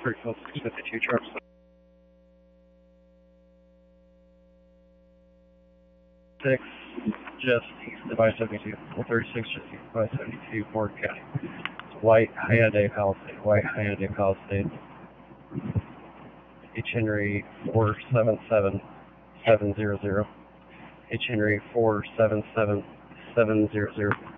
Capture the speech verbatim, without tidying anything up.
Springfield six fifty-two, Travis. Six, just east of I seventy-two. one thirty-six, just east of I seventy-two, Morgan County. It's White Hyundai Palisade. White Hyundai Palisade. H Henry four seven seven seven zero zero. H Henry four seven seven seven zero zero.